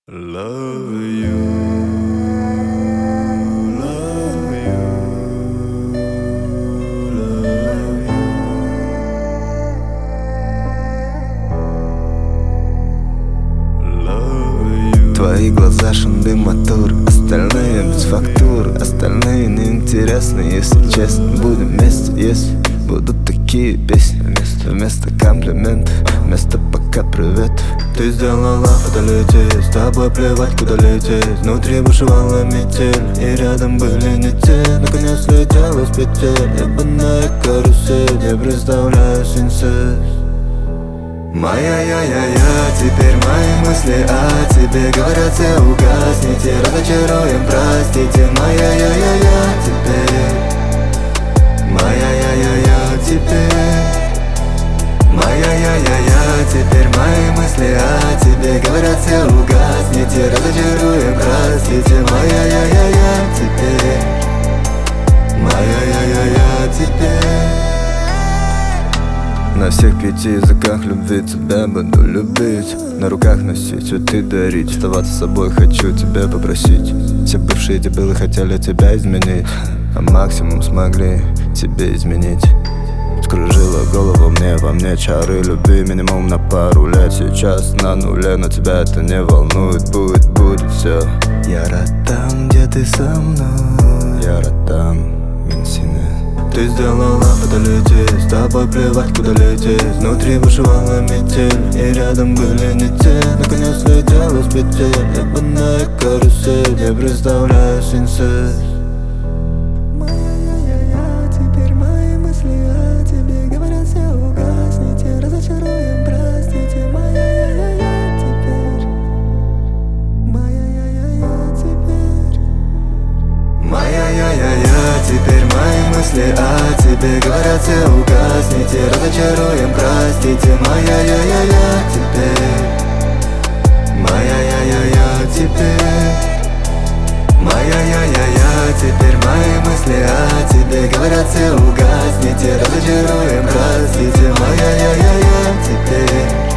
Love you, love you, love you, love you. Твои глаза шанды мотор, остальные без фактур, остальные неинтересны, если честно. Будем вместе, если будут такие песни. Вместо комплиментов, вместо пока приветов. Ты сделала фотолететь, с тобой плевать куда лететь. Внутри бушевала метель, и рядом были не те. Наконец слетела с петель, ебаная карусель. Я представляю синсез. Моя я, теперь мои мысли о тебе говорят все угасните, разочаруем, простите. Моя я, теперь моя я, теперь моя я, теперь мои мысли о тебе говорят все угасните, разочаруем, простите. Моя я, теперь моя я, теперь. На всех 5 языках любви тебя буду любить, на руках носить, цветы дарить, оставаться собой хочу тебя попросить. Все бывшие дебилы хотели тебя изменить, а максимум смогли тебе изменить. Скружила голову мне, во мне чары любви, минимум на пару лет. Сейчас на нуле, но тебя это не волнует. Будет все. Я рад там, где ты со мной. Я рад там, Минсине. Ты сделала фотолететь, с тобой плевать куда лететь. Внутри бушевала метель, и рядом были не те. Наконец слетела с петель, ебаная карусель. Я представляю синсез. Теперь мои мысли о тебе говорят все угасните, разочаруем, простите. Моя я, теперь моя я, теперь моя я, теперь мои мысли о тебе говорят все угасните, разочаруем, простите. Моя я, теперь